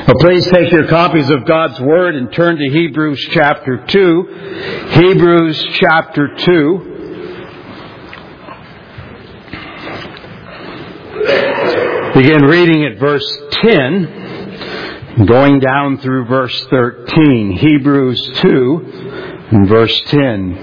Well, please take your copies of God's Word and turn to Hebrews chapter 2. Hebrews chapter 2. Begin reading at verse 10, going down through verse 13. Hebrews 2 and verse 10.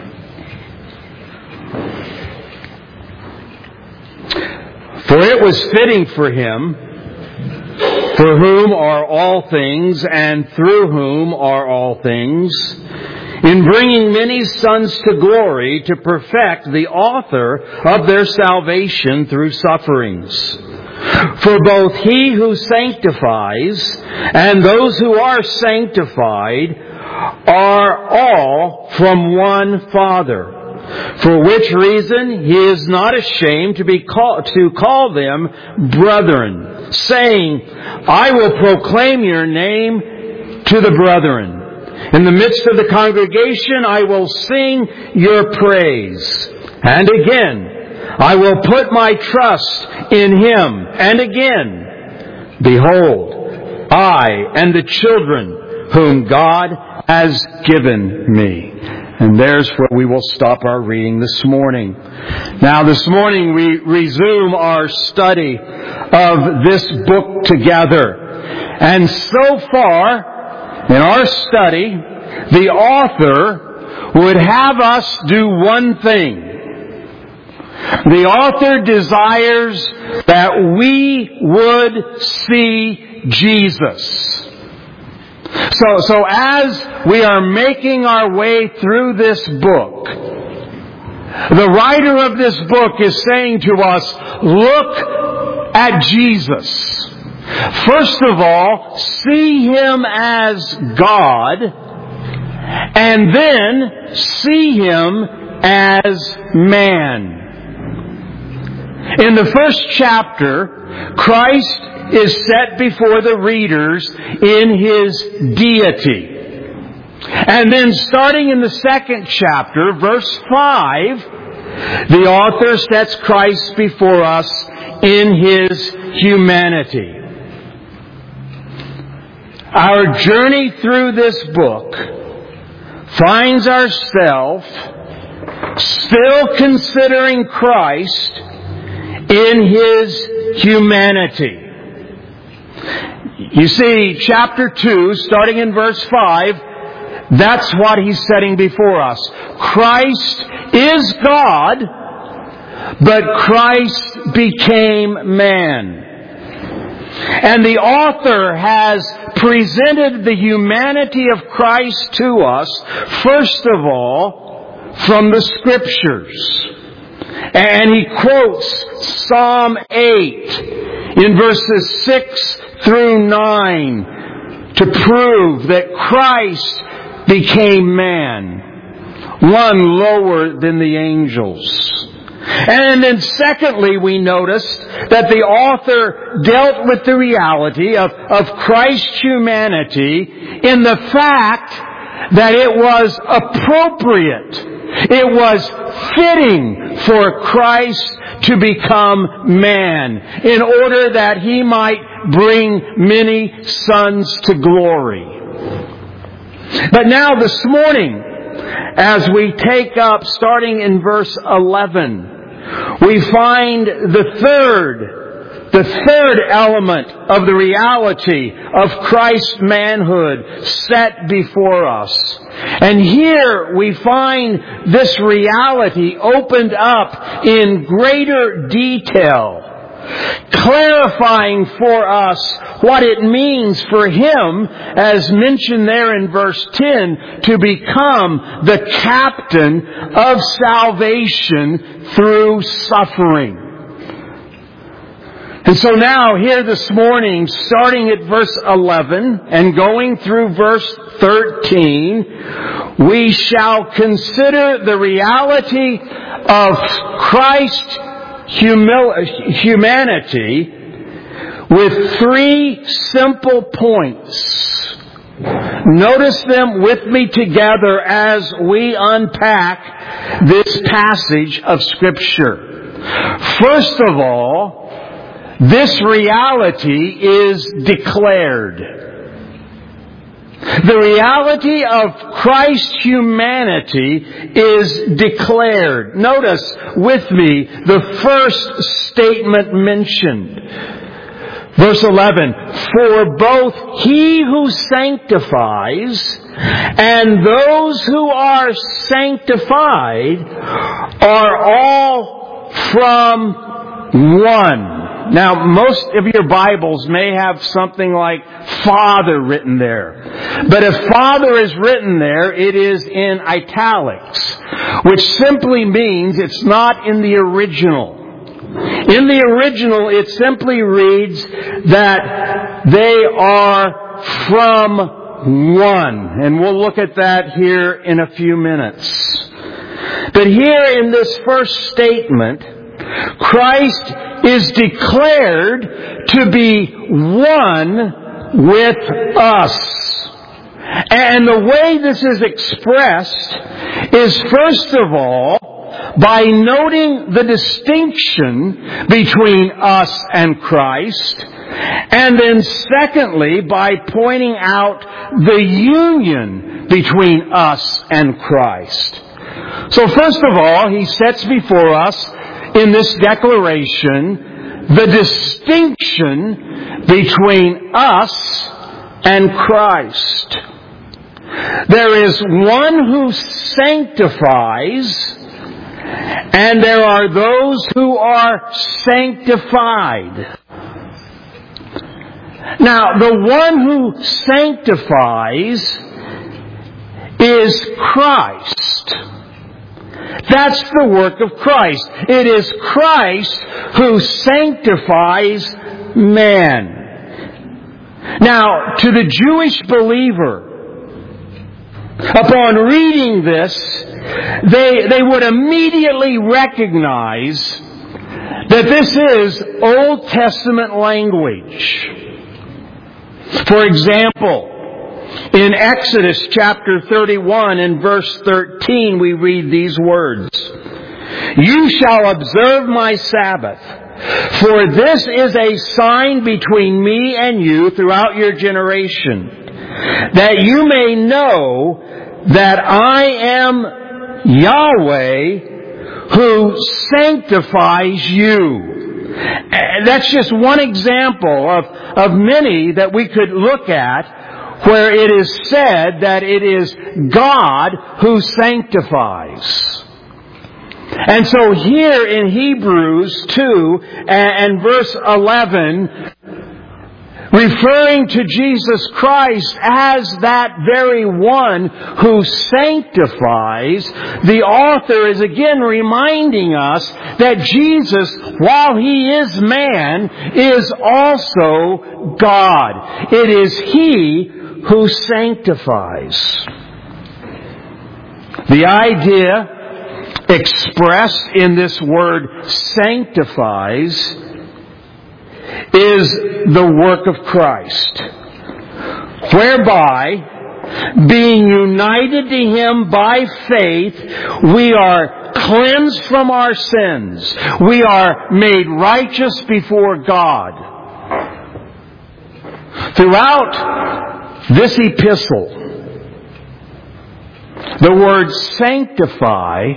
For it was fitting for Him, for whom are all things, and through whom are all things, in bringing many sons to glory, to perfect the author of their salvation through sufferings. For both He who sanctifies and those who are sanctified are all from one Father. For which reason He is not ashamed to call them brethren, saying, I will proclaim your name to the brethren. In the midst of the congregation I will sing your praise. And again, I will put my trust in Him. And again, behold, I and the children whom God has given me. And there's where we will stop our reading this morning. Now, this morning we resume our study of this book together. And so far, in our study, the author would have us do one thing. The author desires that we would see Jesus. So as we are making our way through this book, the writer of this book is saying to us, look at Jesus. First of all, see Him as God, and then see Him as man. In the first chapter, Christ is set before the readers in His deity. And then starting in the second chapter, verse 5, the author sets Christ before us in His humanity. Our journey through this book finds ourselves still considering Christ in His humanity. You see, chapter 2, starting in verse 5, that's what he's setting before us. Christ is God, but Christ became man. And the author has presented the humanity of Christ to us, first of all, from the Scriptures. And he quotes Psalm 8 in verses 6 through 9 to prove that Christ became man, one lower than the angels. And then secondly, we noticed that the author dealt with the reality of Christ's humanity in the fact that it was appropriate, it was fitting for Christ to become man in order that He might bring many sons to glory. But now this morning, as we take up starting in verse 11, we find the third element of the reality of Christ's manhood set before us. And here we find this reality opened up in greater detail, clarifying for us what it means for Him, as mentioned there in verse 10, to become the captain of salvation through suffering. And so now, here this morning, starting at verse 11 and going through verse 13, we shall consider the reality of Christ's humanity with three simple points. Notice them with me together as we unpack this passage of Scripture. First of all, this reality is declared. The reality of Christ's humanity is declared. Notice with me the first statement mentioned. Verse 11, for both He who sanctifies and those who are sanctified are all from one. Now, most of your Bibles may have something like Father written there. But if Father is written there, it is in italics, which simply means it's not in the original. In the original, it simply reads that they are from one. And we'll look at that here in a few minutes. But here in this first statement, Christ is declared to be one with us. And the way this is expressed is, first of all, by noting the distinction between us and Christ, and then secondly, by pointing out the union between us and Christ. So first of all, He sets before us in this declaration the distinction between us and Christ. There is one who sanctifies, and there are those who are sanctified. Now, the one who sanctifies is Christ. That's the work of Christ. It is Christ who sanctifies man. Now, to the Jewish believer, upon reading this, they would immediately recognize that this is Old Testament language. For example, in Exodus chapter 31 and verse 13, we read these words, "You shall observe my Sabbath, for this is a sign between me and you throughout your generation, that you may know that I am Yahweh who sanctifies you." That's just one example of many that we could look at where it is said that it is God who sanctifies. And so here in Hebrews 2 and verse 11, referring to Jesus Christ as that very one who sanctifies, the author is again reminding us that Jesus, while He is man, is also God. It is He who sanctifies. The idea expressed in this word sanctifies is the work of Christ, whereby, being united to Him by faith, we are cleansed from our sins. We are made righteous before God. Throughout this epistle, the word sanctify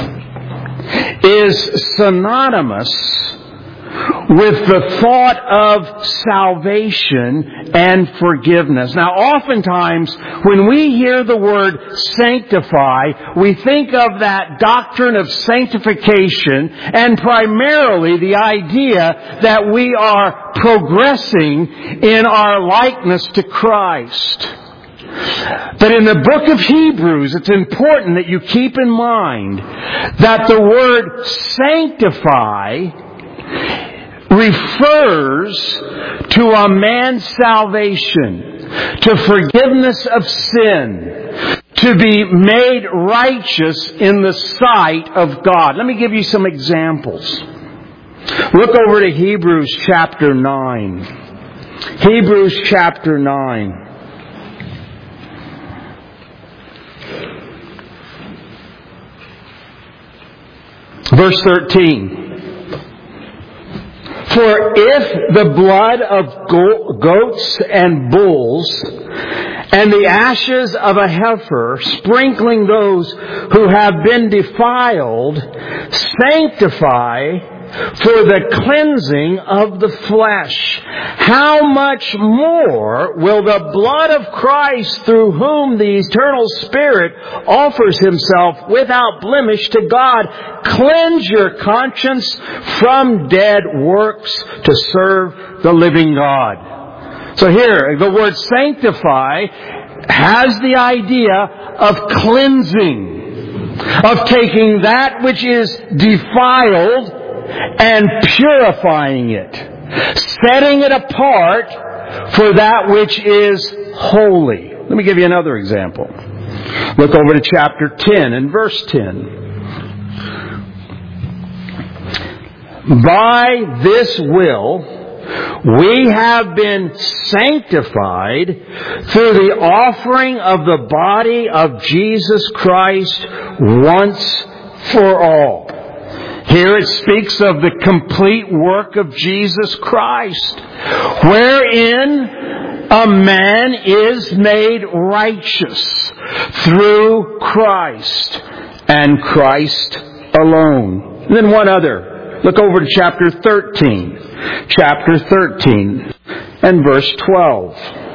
is synonymous with the thought of salvation and forgiveness. Now, oftentimes, when we hear the word sanctify, we think of that doctrine of sanctification and primarily the idea that we are progressing in our likeness to Christ. But in the book of Hebrews, it's important that you keep in mind that the word sanctify refers to a man's salvation, to forgiveness of sin, to be made righteous in the sight of God. Let me give you some examples. Look over to Hebrews chapter 9. Hebrews chapter 9. Verse 13. For if the blood of goats and bulls and the ashes of a heifer, sprinkling those who have been defiled, sanctify for the cleansing of the flesh, how much more will the blood of Christ, through whom the eternal Spirit offers Himself without blemish to God, cleanse your conscience from dead works to serve the living God? So here, the word sanctify has the idea of cleansing, of taking that which is defiled and purifying it, setting it apart for that which is holy. Let me give you another example. Look over to chapter 10 and verse 10. By this will we have been sanctified through the offering of the body of Jesus Christ once for all. Here it speaks of the complete work of Jesus Christ, wherein a man is made righteous through Christ and Christ alone. And then one other. Look over to chapter 13. Chapter 13 and verse 12.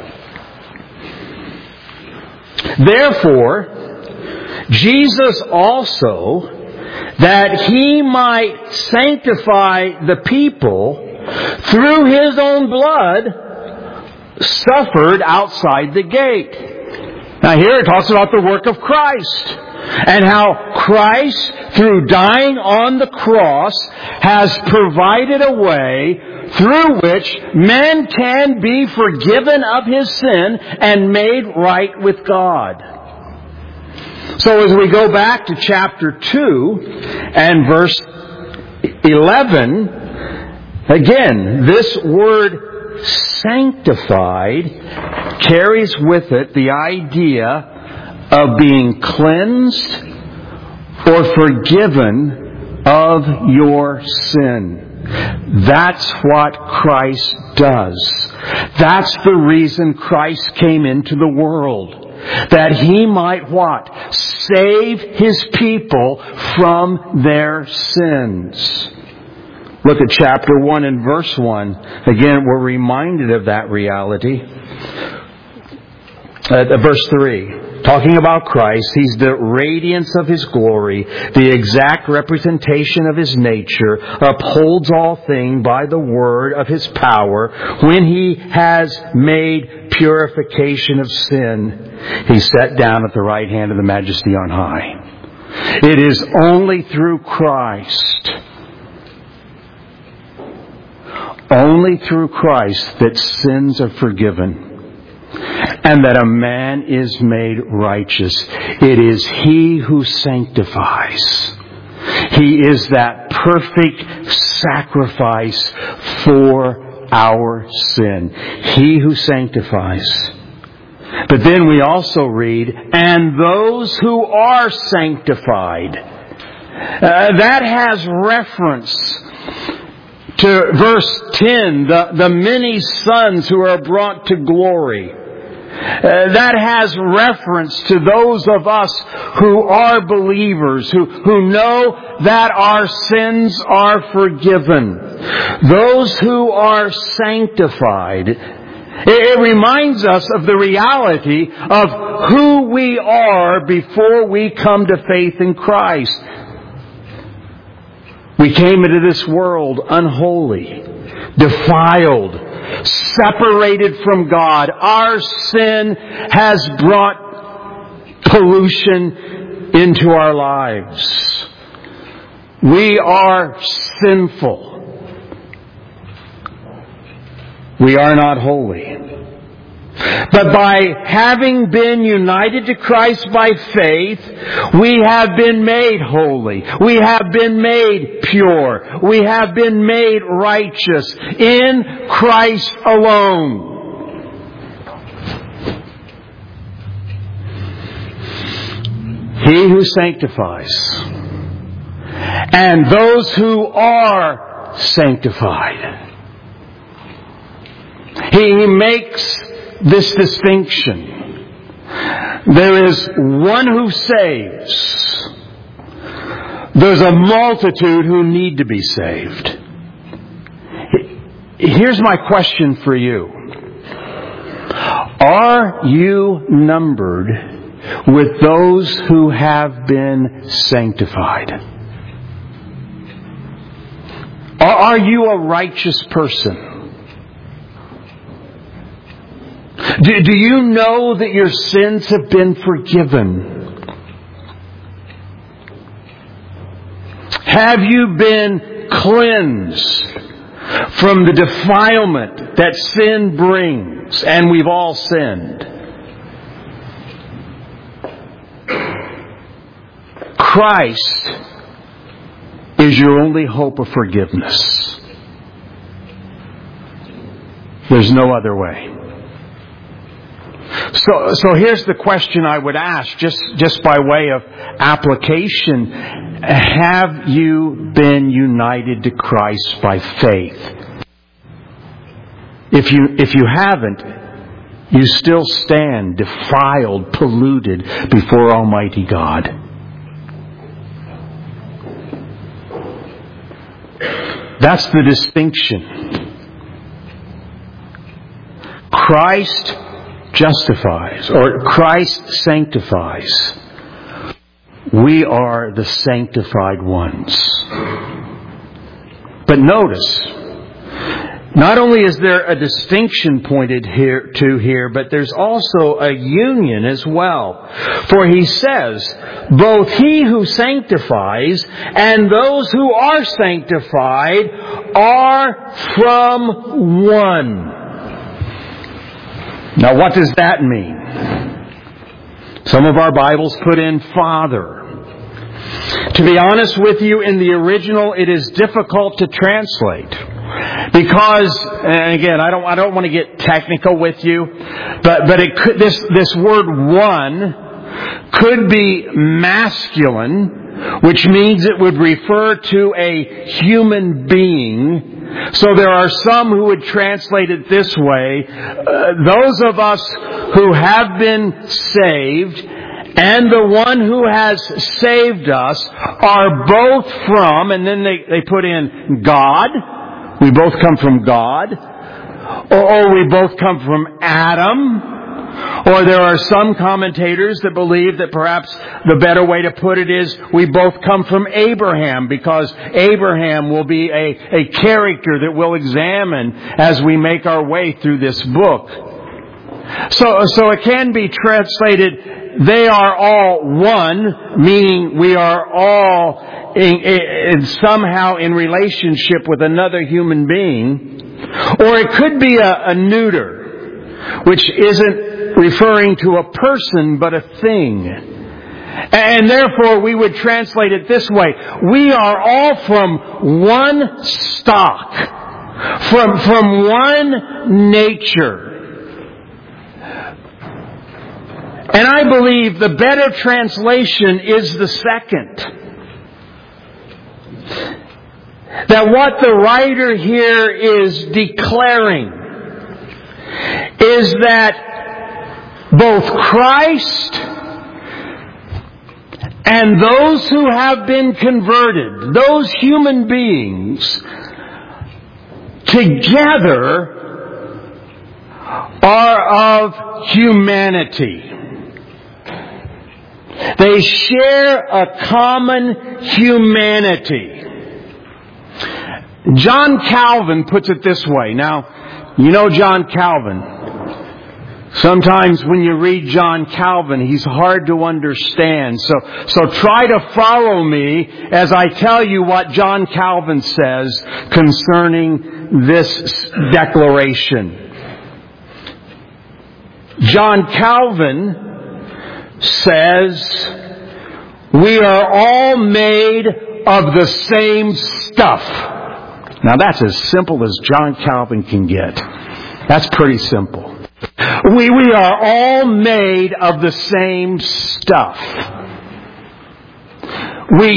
Therefore, Jesus also, that He might sanctify the people through His own blood, suffered outside the gate. Now here it talks about the work of Christ, and how Christ, through dying on the cross, has provided a way through which man can be forgiven of his sin and made right with God. So as we go back to chapter 2 and verse 11, again, this word sanctified carries with it the idea of being cleansed or forgiven of your sin. That's what Christ does. That's the reason Christ came into the world. That He might what? Save His people from their sins. Look at chapter 1 and verse 1. Again, we're reminded of that reality. Verse 3. Talking about Christ, He's the radiance of His glory, the exact representation of His nature, upholds all things by the word of His power. When He has made purification of sin, He's sat down at the right hand of the Majesty on high. It is only through Christ, that sins are forgiven. And that a man is made righteous. It is He who sanctifies. He is that perfect sacrifice for our sin. He who sanctifies. But then we also read, and those who are sanctified. That has reference to verse 10, the many sons who are brought to glory. That has reference to those of us who are believers, who know that our sins are forgiven. Those who are sanctified. It reminds us of the reality of who we are before we come to faith in Christ. We came into this world unholy, defiled, separated from God. Our sin has brought pollution into our lives. We are sinful. We are not holy. But by having been united to Christ by faith, we have been made holy. We have been made pure. We have been made righteous in Christ alone. He who sanctifies and those who are sanctified. He makes this distinction. There is one who saves. There's a multitude who need to be saved. Here's my question for you. Are you numbered with those who have been sanctified? Are you a righteous person? Do you know that your sins have been forgiven? Have you been cleansed from the defilement that sin brings? And we've all sinned. Christ is your only hope of forgiveness. There's no other way. So here's the question I would ask, just by way of application. Have you been united to Christ by faith? If you haven't, you still stand defiled, polluted before Almighty God. That's the distinction. Christ justifies, or Christ sanctifies. We are the sanctified ones. But notice, not only is there a distinction pointed here, but there's also a union as well. For he says, both he who sanctifies and those who are sanctified are from one. Now, what does that mean? Some of our Bibles put in Father. To be honest with you, in the original, it is difficult to translate. Because, and again, I don't want to get technical with you, but it could, this word one could be masculine, which means it would refer to a human being. So there are some who would translate it this way. Those of us who have been saved and the one who has saved us are both from, and then they put in God. We both come from God. Or we both come from Adam. Or there are some commentators that believe that perhaps the better way to put it is we both come from Abraham, because Abraham will be a character that we'll examine as we make our way through this book. So it can be translated, they are all one, meaning we are all somehow in relationship with another human being. Or it could be a neuter, which isn't referring to a person but a thing. And therefore we would translate it this way. We are all from one stock, from one nature. And I believe the better translation is the second. That what the writer here is declaring is that both Christ and those who have been converted, those human beings, together are of humanity. They share a common humanity. John Calvin puts it this way. Now, you know John Calvin. Sometimes when you read John Calvin, he's hard to understand. So try to follow me as I tell you what John Calvin says concerning this declaration. John Calvin says, we are all made of the same stuff. Now that's as simple as John Calvin can get. That's pretty simple. We are all made of the same stuff. We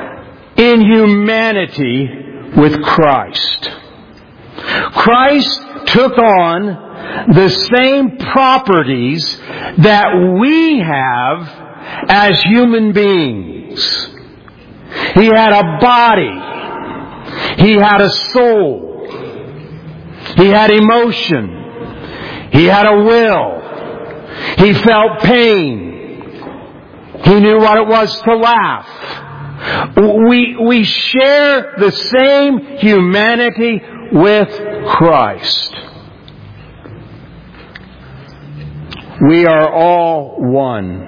share in humanity with Christ. Christ took on the same properties that we have as human beings. He had a body. He had a soul. He had emotion. He had a will. He felt pain. He knew what it was to laugh. We share the same humanity with Christ. We are all one.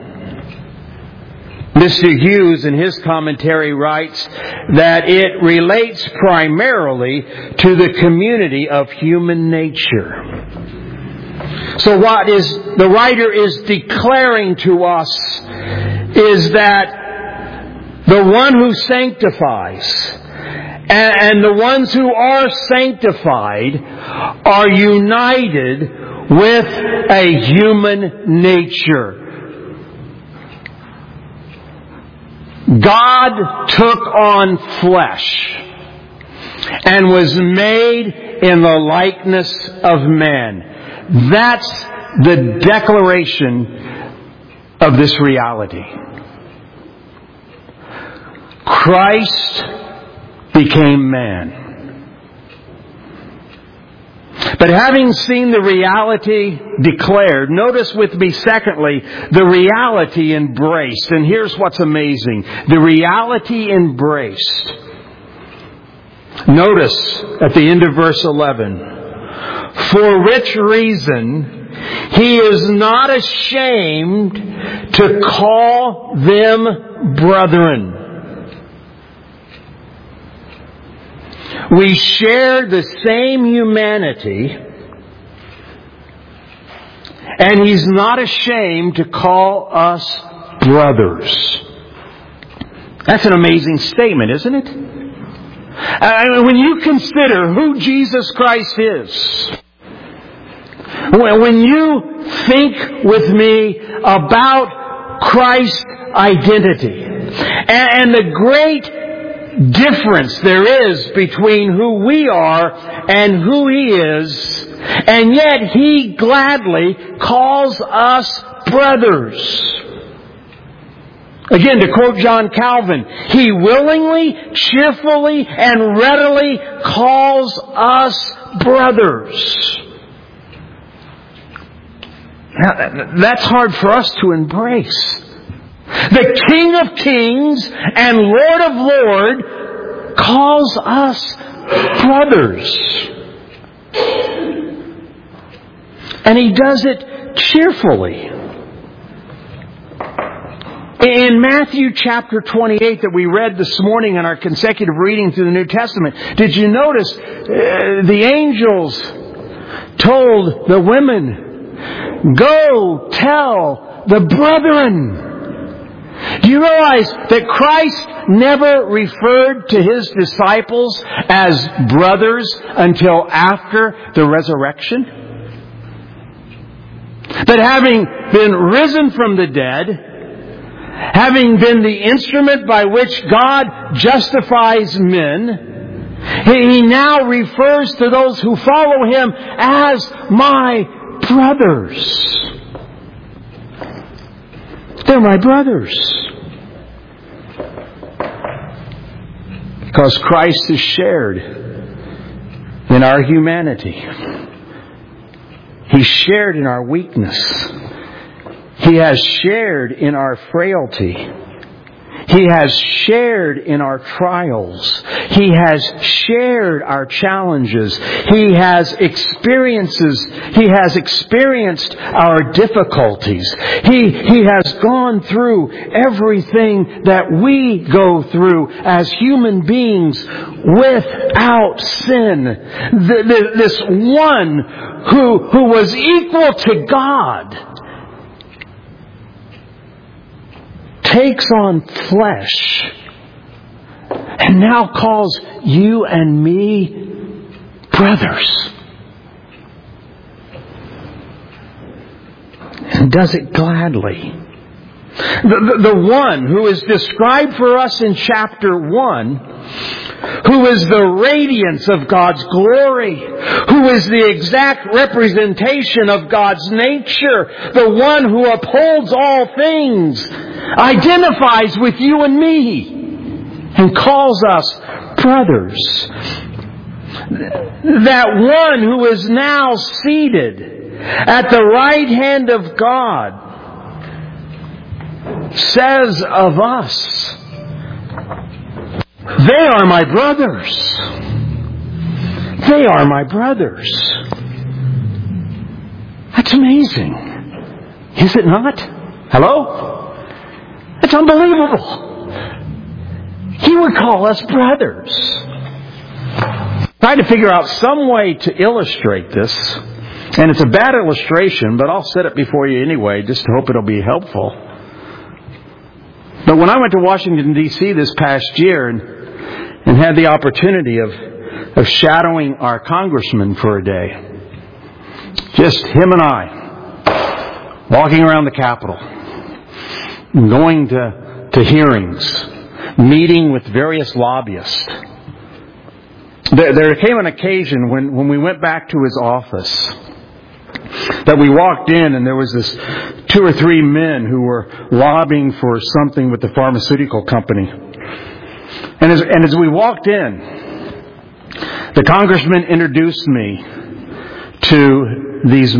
Mr. Hughes in his commentary writes that it relates primarily to the community of human nature. So what the writer is declaring to us is that the one who sanctifies and the ones who are sanctified are united with a human nature. God took on flesh and was made in the likeness of man. That's the declaration of this reality. Christ became man. But having seen the reality declared, notice with me secondly, the reality embraced. And here's what's amazing. The reality embraced. Notice at the end of verse 11. For which reason He is not ashamed to call them brethren. We share the same humanity, and He's not ashamed to call us brothers. That's an amazing statement, isn't it? When you consider who Jesus Christ is, when you think with me about Christ's identity and the great difference there is between who we are and who He is, and yet He gladly calls us brothers. Again, to quote John Calvin, He willingly, cheerfully, and readily calls us brothers. Now, that's hard for us to embrace. The King of Kings and Lord of Lords calls us brothers. And He does it cheerfully. In Matthew chapter 28 that we read this morning in our consecutive reading through the New Testament, did you notice the angels told the women, "Go tell the brethren." Do you realize that Christ never referred to His disciples as brothers until after the resurrection? That having been risen from the dead, having been the instrument by which God justifies men, He now refers to those who follow Him as my brothers. They're my brothers. Because Christ is shared in our humanity. He's shared in our weakness. He has shared in our frailty. He has shared in our trials. He has shared our challenges. He has experienced our difficulties. He has gone through everything that we go through as human beings without sin. This one who was equal to God takes on flesh and now calls you and me brothers. And does it gladly. The one who is described for us in chapter 1 who is the radiance of God's glory, who is the exact representation of God's nature, the one who upholds all things, identifies with you and me and calls us brothers. That one who is now seated at the right hand of God says of us, they are my brothers. They are my brothers. That's amazing. Is it not? Hello? It's unbelievable. He would call us brothers. Trying to figure out some way to illustrate this. And it's a bad illustration, but I'll set it before you anyway, just to hope it'll be helpful. But when I went to Washington, D.C. this past year and had the opportunity of shadowing our congressman for a day, just him and I, walking around the Capitol, going to hearings, meeting with various lobbyists. There came an occasion when we went back to his office that we walked in and there was this 2 or 3 men who were lobbying for something with the pharmaceutical company. And as we walked in, the congressman introduced me to these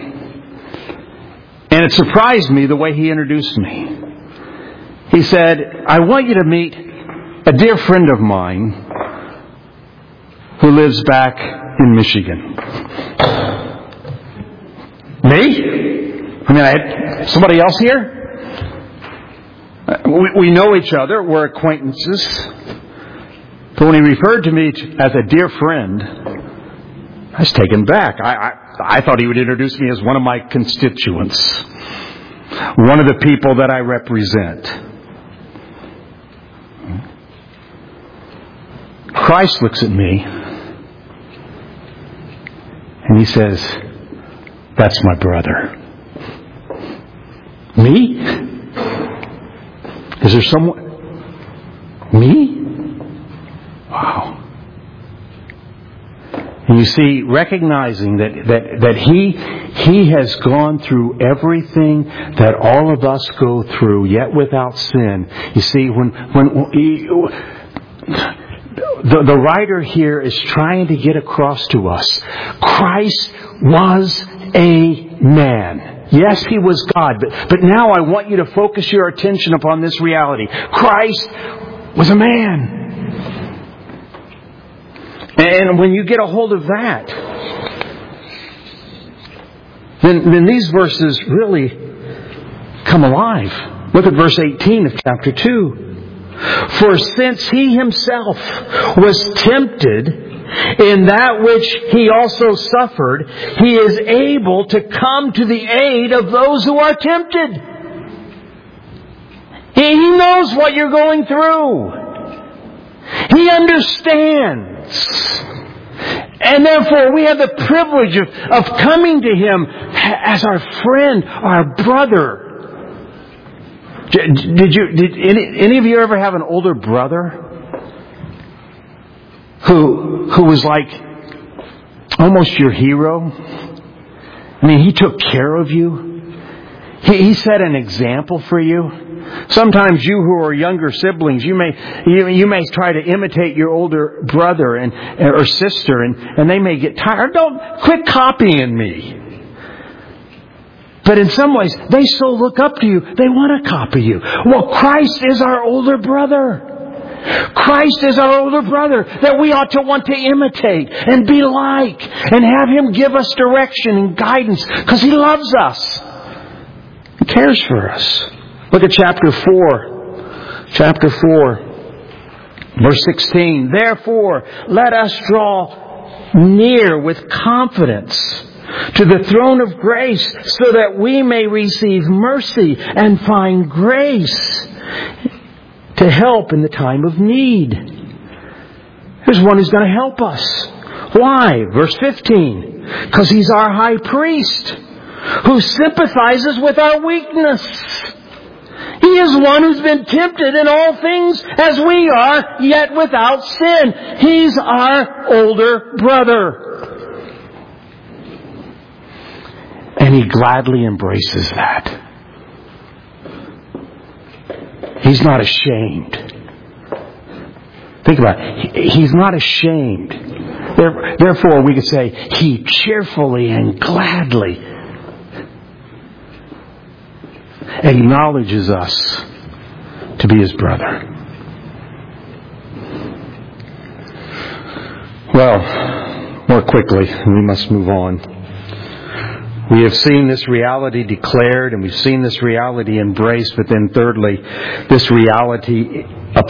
men. And it surprised me the way he introduced me. He said, I want you to meet a dear friend of mine who lives back in Michigan. Me? I mean, I had somebody else here? We know each other. We're acquaintances. But when he referred to me as a dear friend, I was taken back. I thought he would introduce me as one of my constituents. One of the people that I represent. Christ looks at me and He says, that's my brother. Me? Is there someone? Me? Wow. And you see, recognizing that He has gone through everything that all of us go through, yet without sin. You see, the writer here is trying to get across to us, Christ was a man. Yes, He was God, but now I want you to focus your attention upon this reality. Christ was a man. And when you get a hold of that, then these verses really come alive. Look at verse 18 of chapter 2. For since He Himself was tempted in that which He also suffered, He is able to come to the aid of those who are tempted. He knows what you're going through. He understands. And therefore we have the privilege of coming to Him as our friend, our brother. Did any of you ever have an older brother who was like almost your hero? I mean, he took care of you. He set an example for you. Sometimes you who are younger siblings, you may try to imitate your older brother or sister, and they may get tired. Don't quit copying me. But in some ways, they so look up to you, they want to copy you. Well, Christ is our older brother. Christ is our older brother that we ought to want to imitate and be like and have Him give us direction and guidance because He loves us. He cares for us. Look at chapter 4. Chapter 4, verse 16. Therefore, let us draw near with confidence to the throne of grace so that we may receive mercy and find grace to help in the time of need. Here's one who's going to help us. Why? Verse 15. Because He's our high priest who sympathizes with our weakness, He is one who's been tempted in all things as we are, yet without sin. He's our older brother. And He gladly embraces that. He's not ashamed. Think about it. He's not ashamed. Therefore, we could say, He cheerfully and gladly acknowledges us to be His brother. Well, more quickly, we must move on. We have seen this reality declared and we've seen this reality embraced, but then thirdly, this reality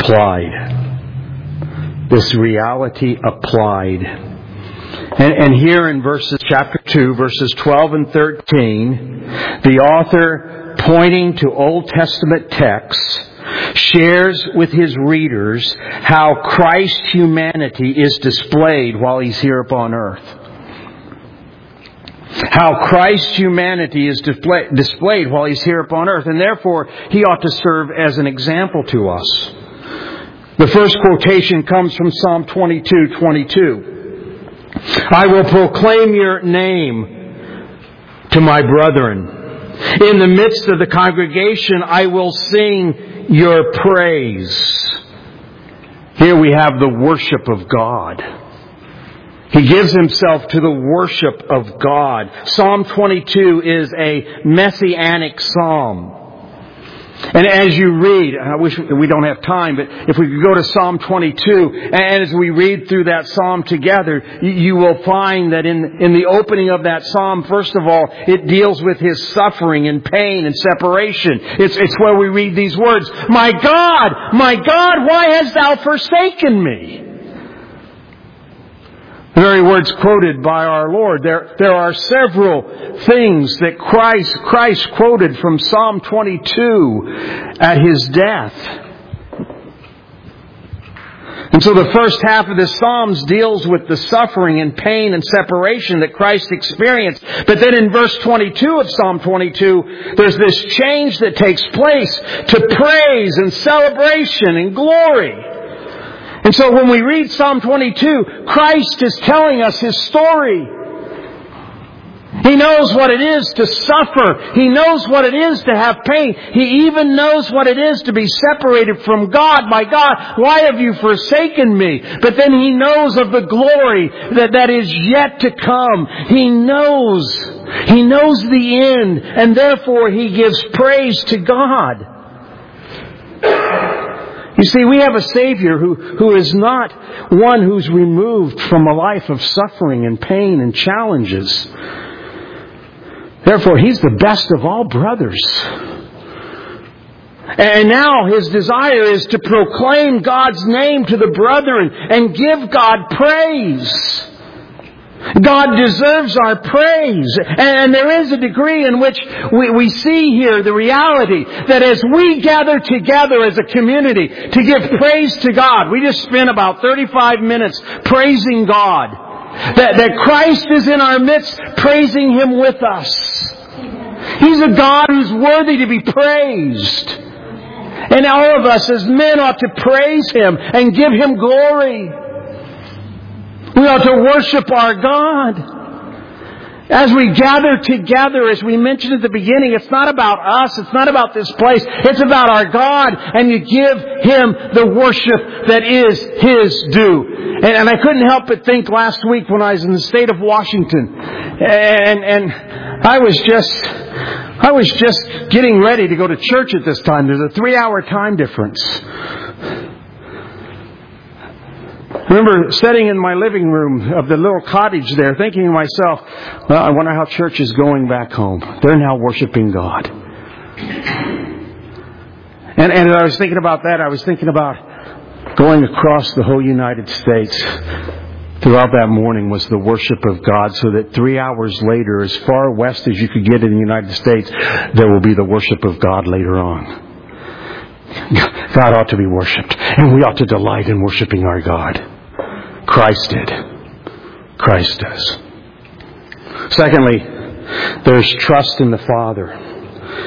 applied. This reality applied. And here in chapter 2, verses 12 and 13, the author, pointing to Old Testament texts, shares with his readers how Christ's humanity is displayed while He's here upon earth. How Christ's humanity is displayed while He's here upon earth, and therefore He ought to serve as an example to us. The first quotation comes from Psalm 22:22. I will proclaim Your name to my brethren. In the midst of the congregation, I will sing Your praise. Here we have the worship of God. He gives Himself to the worship of God. Psalm 22 is a messianic psalm. And as you read, I wish we don't have time, but if we could go to Psalm 22, and as we read through that psalm together, you will find that in the opening of that psalm, first of all, it deals with His suffering and pain and separation. It's where we read these words, my God, why hast Thou forsaken me? The very words quoted by our Lord. There are several things that Christ quoted from Psalm 22 at His death. And so the first half of the Psalms deals with the suffering and pain and separation that Christ experienced. But then in verse 22 of Psalm 22, there's this change that takes place to praise and celebration and glory. And so when we read Psalm 22, Christ is telling us His story. He knows what it is to suffer. He knows what it is to have pain. He even knows what it is to be separated from God. My God, why have You forsaken me? But then He knows of the glory that is yet to come. He knows the end, and therefore He gives praise to God. You see, we have a Savior who is not one who's removed from a life of suffering and pain and challenges. Therefore, He's the best of all brothers. And now His desire is to proclaim God's name to the brethren and give God praise. God deserves our praise. And there is a degree in which we see here the reality that as we gather together as a community to give praise to God, we just spent about 35 minutes praising God. That Christ is in our midst, praising Him with us. He's a God who's worthy to be praised. And all of us as men ought to praise Him and give Him glory. We ought to worship our God. As we gather together, as we mentioned at the beginning, it's not about us. It's not about this place. It's about our God. And you give Him the worship that is His due. And I couldn't help but think last week when I was in the state of Washington. And I was just getting ready to go to church at this time. There's a 3-hour time difference. I remember sitting in my living room of the little cottage there, thinking to myself, well, I wonder how church is going back home. They're now worshiping God. And as I was thinking about that, I was thinking about going across the whole United States. Throughout that morning was the worship of God, so that 3 hours later, as far west as you could get in the United States, there will be the worship of God later on. God ought to be worshipped, and we ought to delight in worshiping our God. Christ did. Christ does. Secondly, there's trust in the Father.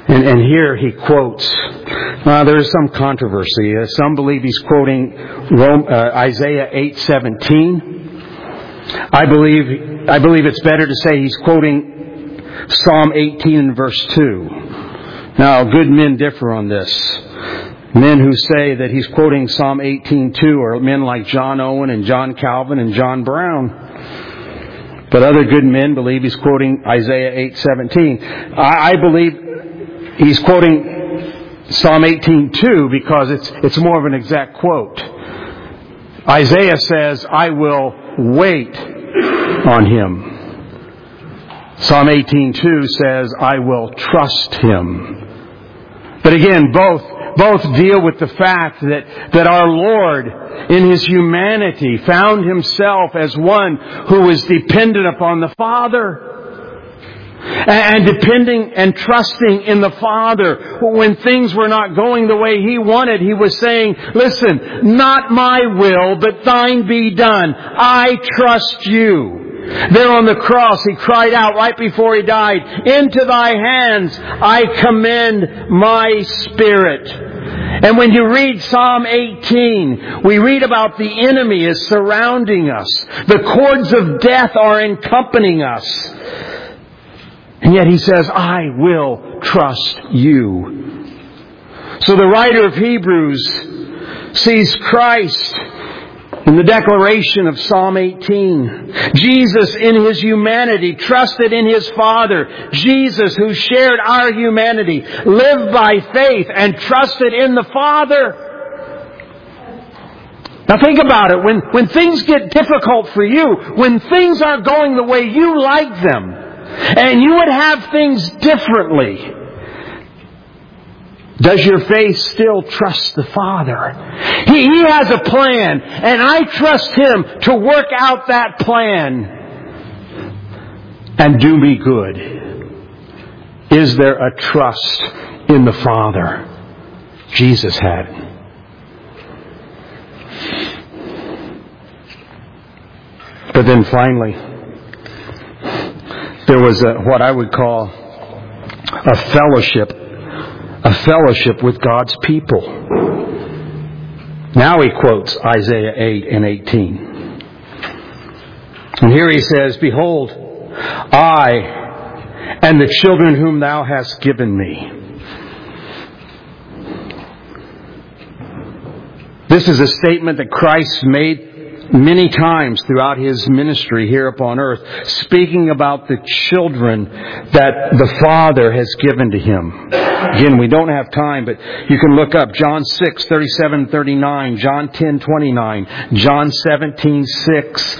And here he quotes, there is some controversy. Some believe he's quoting Isaiah 8:17. I believe it's better to say he's quoting Psalm 18 and verse 2. Now, good men differ on this. Men who say that he's quoting Psalm 18:2 are men like John Owen and John Calvin and John Brown. But other good men believe he's quoting Isaiah 8:17. I believe he's quoting Psalm 18:2 because it's more of an exact quote. Isaiah says, I will wait on him. Psalm 18:2 says, I will trust him. But again, both deal with the fact that our Lord, in His humanity, found Himself as one who was dependent upon the Father. And depending and trusting in the Father. When things were not going the way He wanted, He was saying, listen, not my will, but thine be done. I trust you. There on the cross, He cried out right before He died, into thy hands I commend my spirit. And when you read Psalm 18, we read about the enemy is surrounding us. The cords of death are encompassing us. And yet He says, I will trust you. So the writer of Hebrews sees Christ in the declaration of Psalm 18. Jesus in His humanity trusted in His Father. Jesus who shared our humanity lived by faith and trusted in the Father. Now think about it. When things get difficult for you, when things aren't going the way you like them, and you would have things differently, does your faith still trust the Father? He has a plan, and I trust Him to work out that plan and do me good. Is there a trust in the Father? Jesus had it. But then finally, there was what I would call a fellowship with God's people. Now he quotes Isaiah 8 and 18. And here he says, behold, I and the children whom thou hast given me. This is a statement that Christ made many times throughout His ministry here upon earth, speaking about the children that the Father has given to Him. Again, we don't have time, but you can look up John 6:37-39, John 10:29, John 17:6,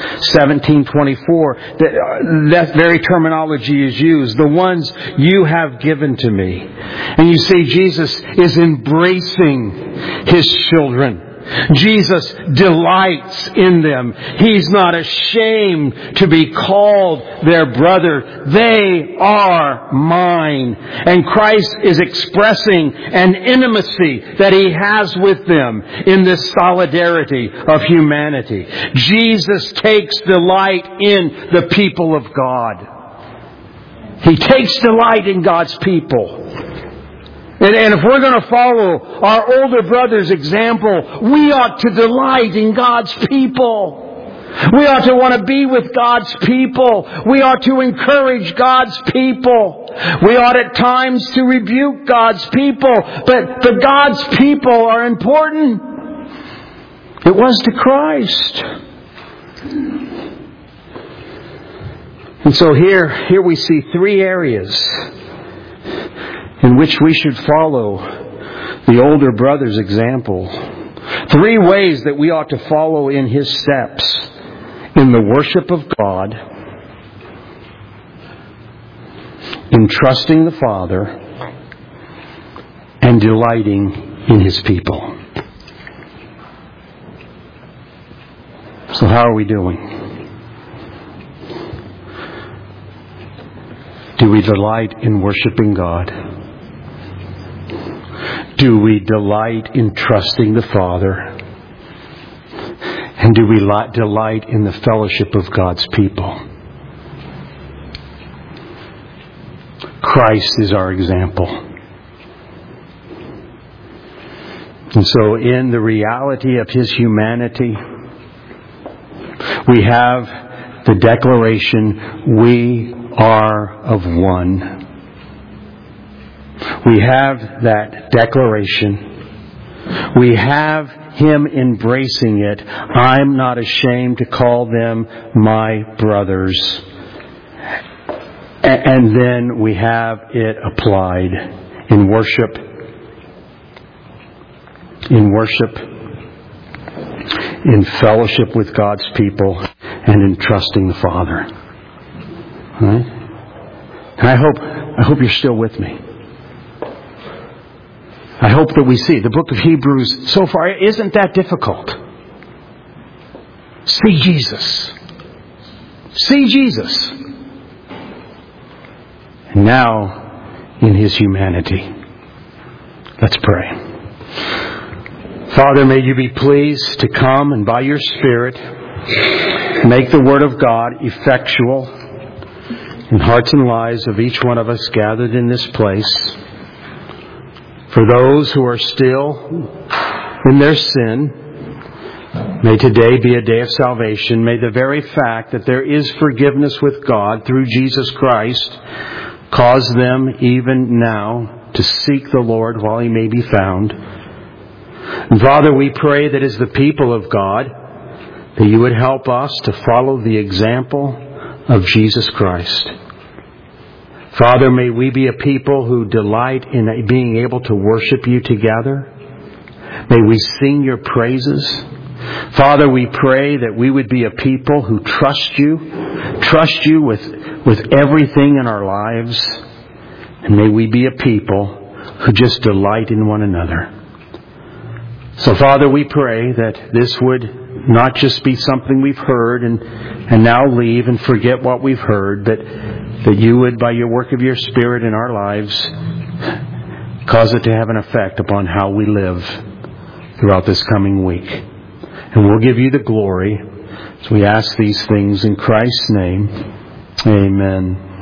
17:24. That very terminology is used. The ones you have given to me. And you see, Jesus is embracing His children. Jesus delights in them. He's not ashamed to be called their brother. They are mine. And Christ is expressing an intimacy that He has with them in this solidarity of humanity. Jesus takes delight in the people of God. He takes delight in God's people. And if we're going to follow our older brother's example, we ought to delight in God's people. We ought to want to be with God's people. We ought to encourage God's people. We ought at times to rebuke God's people. But God's people are important. It was to Christ. And so here we see three areas in which we should follow the older brother's example. Three ways that we ought to follow in his steps: in the worship of God, in trusting the Father, and delighting in His people. So how are we doing? Do we delight in worshiping God? Do we delight in trusting the Father? And do we delight in the fellowship of God's people? Christ is our example. And so in the reality of His humanity, we have the declaration, we are of one. We have that declaration. We have Him embracing it. I'm not ashamed to call them my brothers. And then we have it applied in worship. In fellowship with God's people, and in trusting the Father. Right? And I hope you're still with me. I hope that we see the book of Hebrews so far isn't that difficult. See Jesus. See Jesus. And now in His humanity. Let's pray. Father, may You be pleased to come and by Your Spirit make the Word of God effectual in hearts and lives of each one of us gathered in this place. For those who are still in their sin, may today be a day of salvation. May the very fact that there is forgiveness with God through Jesus Christ cause them even now to seek the Lord while He may be found. And Father, we pray that as the people of God, that You would help us to follow the example of Jesus Christ. Father, may we be a people who delight in being able to worship You together. May we sing Your praises. Father, we pray that we would be a people who trust You with everything in our lives. And may we be a people who just delight in one another. So, Father, we pray that this would not just be something we've heard and now leave and forget what we've heard, but that You would, by Your work of Your Spirit in our lives, cause it to have an effect upon how we live throughout this coming week. And we'll give You the glory. So we ask these things in Christ's name. Amen.